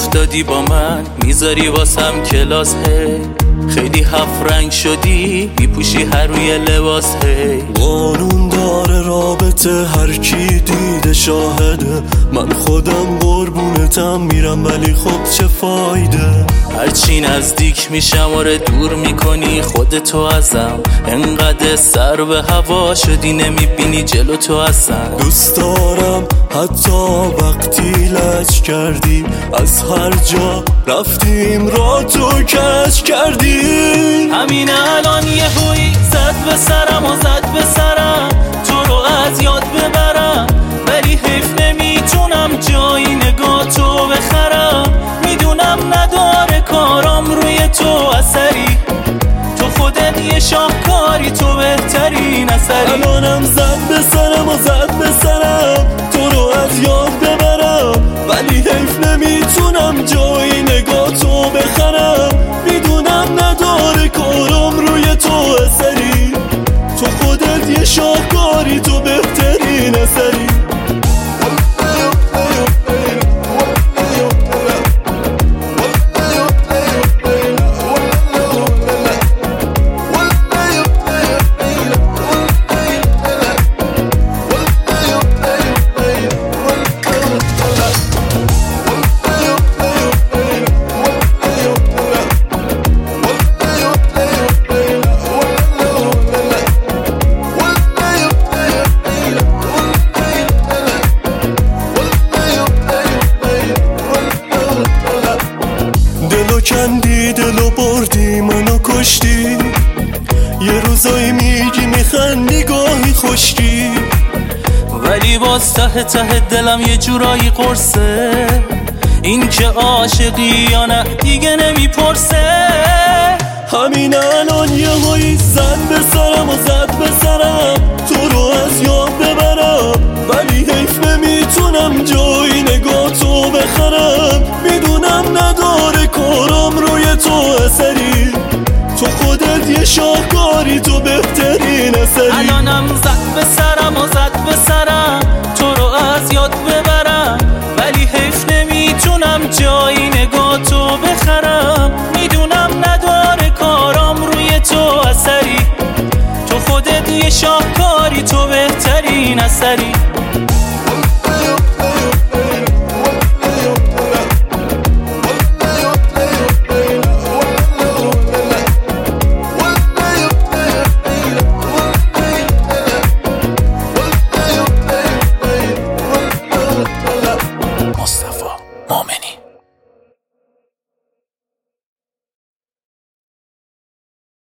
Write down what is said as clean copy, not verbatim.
افتادی با من، میذاری واسم کلاس. خیلی هفت رنگ شدی، میپوشی هر روی لباس. قانون داره رابطه، هر کی دیده شاهده. من خودم قربونتم میرم ولی خب چه فایده. هرچی نزدیک میشم آره دور میکنی خودتو ازم. انقدر سر به هوا شدی نمیبینی جلو تو اصلا. دوست دارم حتی وقتی لج کردی، از هر جا رفتیم را تو کج کردی. همین الان یه هوی زد به سرم و زد به سرم، تو رو از یاد ببرم ولی حیف نمیتونم جایی نگاه تو بخرم. میدونم نداره کارم روی تو اثری، تو خودت یه شاهکاری، تو بهترین اثری. الانم زد به سرم و زد به سرم، تو رو از یاد ببرم ولی حیف نمیتونم جایی نگاه تو بخرم. میدونم نداره کارم روی تو اثری، تو خودت یه شاهکاری، تو بهترین اثری. دلو کندی دلو بردی منو کشتی، یه روزایی میگی میخندی گاهی خشکی، ولی باز ته ته دلم یه جورایی قرصه. این که عاشقی یا نه دیگه نمیپرسه. همین الان یه هایی زد به سرم و زد به سرم، تو رو از یاد ببرم ولی حیف نمیتونم جایی نگاه تو بخرم. میدونم نداره کارم روی تو اثری، تو خودت یه شاهکاری، تو بهترین اثری. الانم زد به سرم و زد به سرم، تو رو از یاد ببرم ولی حیف نمیتونم جایی نگاه تو بخرم. میدونم نداره کارم روی تو اثری، تو خودت یه شاهکاری، تو بهترین اثری.